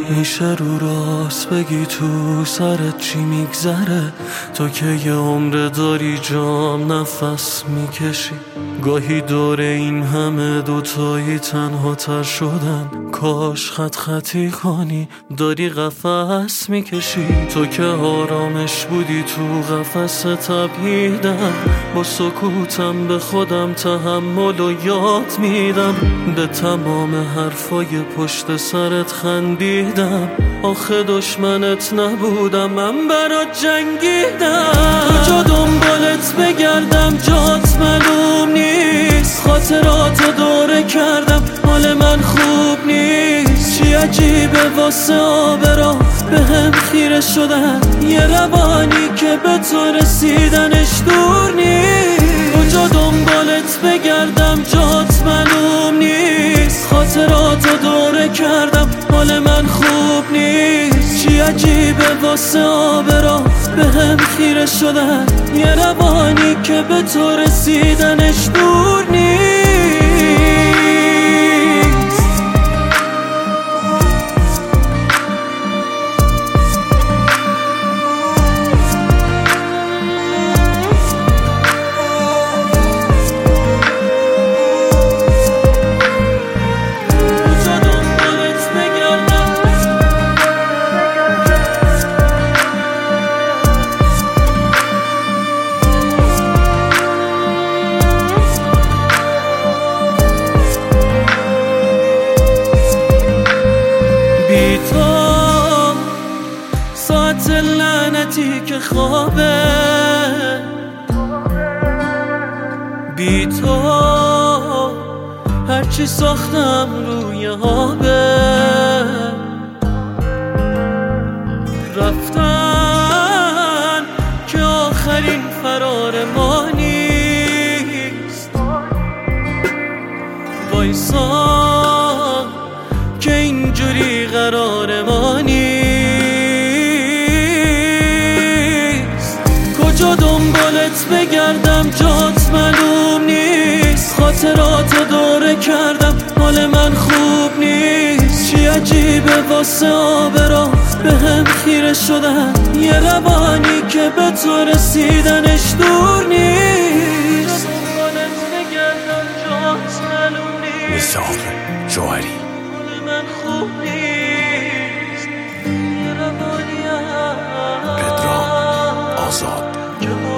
میشه رو راست بگی تو سرت چی میگذره؟ تو که یه عمر داری جام نفس میکشی. گاهی دور این همه دوتایی تنها تر شدن. کاش خط خطی کنی داری قفس میکشی. تو که آرامش بودی تو قفس تبعیدم. با سکوتم به خودم تحمل و یاد میدم. به تمام حرفای پشت سرت خندیدم. آخه دشمنت نبودم، من برات جنگیدم. کجا دنبالت بگردم جات معلوم نیست. خاطراتو دوره کردم حال من خوب نیست. چی عجیبه واسه آب راه به هم خیره شدن. یه روانی که به تو رسیدنش دور نیست. کجا دنبالت بگردم جات معلوم نیست. خاطراتو دوره کردم حال من خوب نیست. چی عجیبه واسه آب راه به هم خیره شدن. یه روانی که به تو رسیدنش دور نیست. بی تو ساعت لعنتی که خوابه. بی تو هرچی ساختم روی آبه. رفتن که آخرین فرار ما نیست. وایسا که اینجوری قرار ما نیست. کجا دنبالت بگردم جات معلوم نیست. خاطراتو دوره کردم حال من خوب نیست. چی عجیبه واسه آب راه به هم خیره شدن. یه روانی که به تو رسیدنش دور نیست. دنبالت بگردم جات معلوم نیست. میثاق جوهری من خوب نیست. یه روانی پدرام آزاد. که